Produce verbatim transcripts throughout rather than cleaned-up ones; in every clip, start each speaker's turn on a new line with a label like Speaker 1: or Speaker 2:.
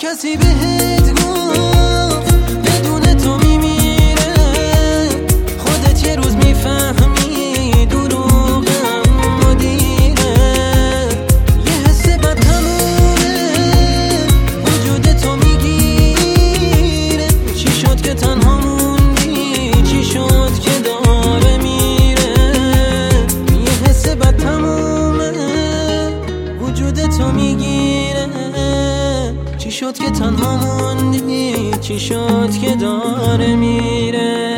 Speaker 1: کسی بهت گفت بدون تو میمیره، خودت یه روز میفهمی دروغم مدیره. یه حس بد تمومه وجود تو میگیره، چی شد که تنها موندی، چی شد که داره میره. یه حس بد تمومه وجود تو میگیره، چی شد که تنها موندی، چی شد که داره میره.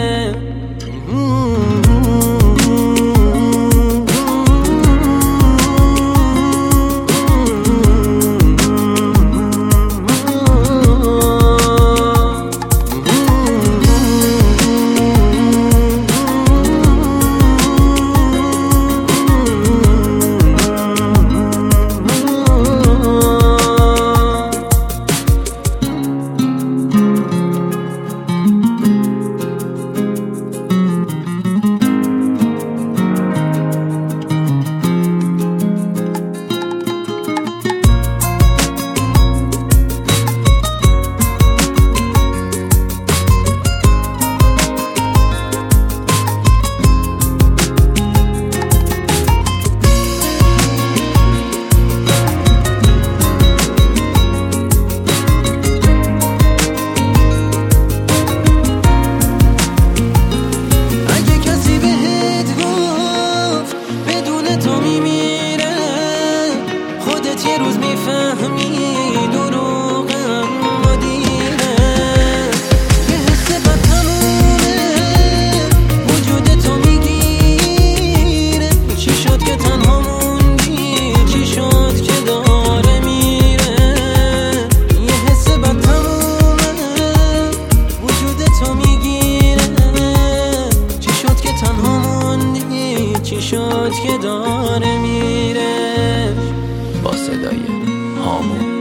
Speaker 1: یه روز میفهمی دروغم مدیره. یه حس بد تمومه وجود تو میگیره، چی شد که تنها موندی، چی شد که داره میره. یه حس بد تمومه وجود تو میگیره، چی شد که تنها موندی، چی شد که داره میره.
Speaker 2: با صدای هامون